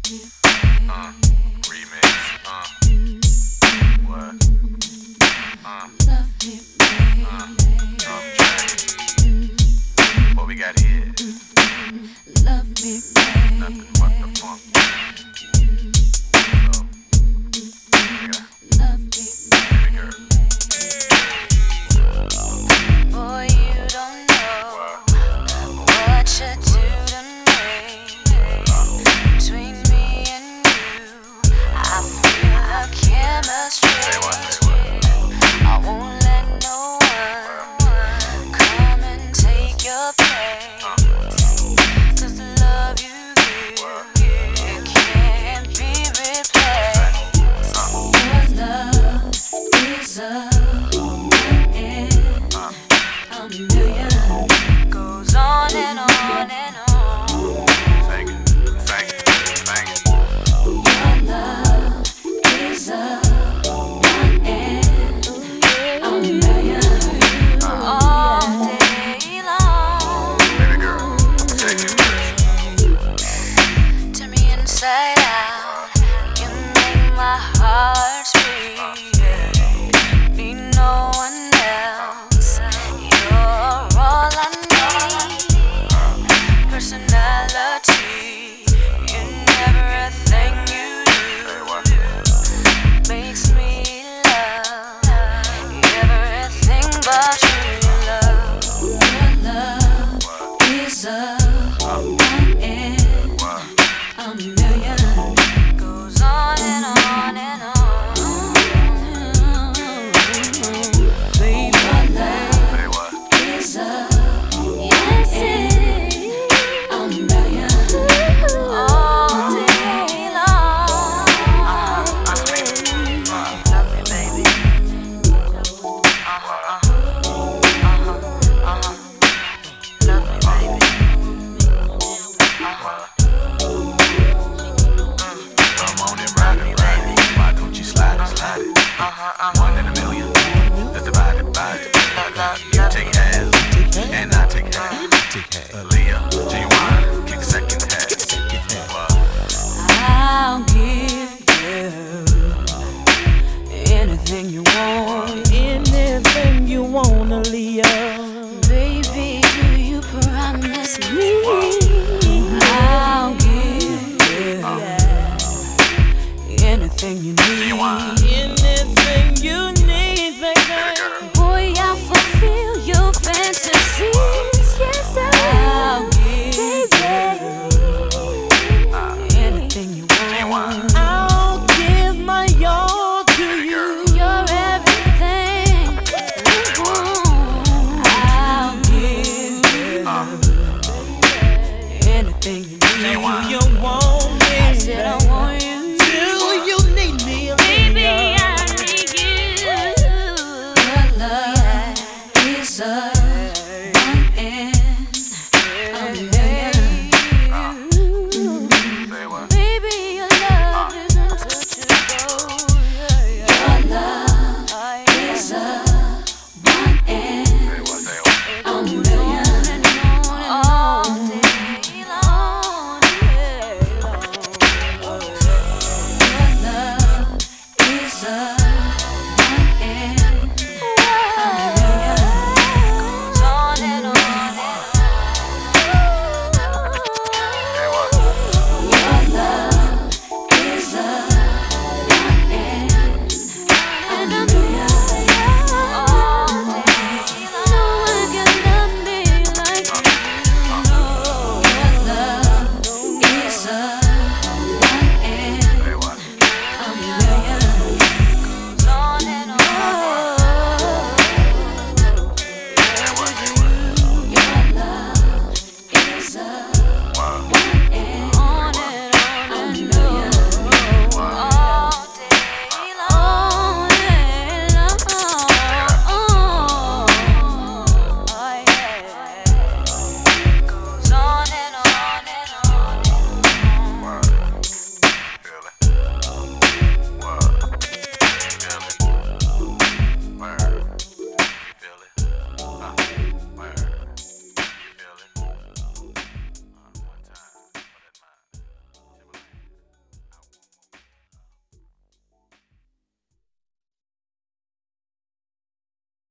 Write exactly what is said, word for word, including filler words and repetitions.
Uh, remix. Uh, what? Uh, uh, drum track. What we got here? Nothing but the funk. So, yeah. Baby girl. Boy, you don't know what you do to me. Between me and you, I feel a chemistry. Say what, say what? I won't let no one come and take your place. 'Cause the love you give, it can't be replaced. Your love is a a million, goes on and on and on. Thank it, thank it, thank it. Your love is a one and a million, all day long. Baby girl, take it first. Turn me inside out, you make my heart speak. Need no one else, you're all I need. Personality in everything you Say what? do makes me love everything but true love. Your love is a one in a million, goes on and on and on. Baby, your love Say what? is a one in a million, all day long. Love me, baby. Uh-huh, uh-huh, uh-huh, uh-huh. Love me, baby. Uh-huh. Come on and ride it, ride it. Why don't you slide it, slide it? Uh-huh, uh-huh. One in a million. Let's divide it, divide it. You take half, and I take half. Aaliyah, Genuine, kick second half. What? I'll give you anything you want. Anything you want, Aaliyah. Baby, do you promise me? I'll give you anything you Genuine. need. Anything you need, Baby baby. girl. Boy, I'll fulfill your fantasies. Yes, I'll give you anything you Genuine. want. I'll give my all to Baby girl. you. You're everything. I'll give Uh, you anything you need. Genuine. You want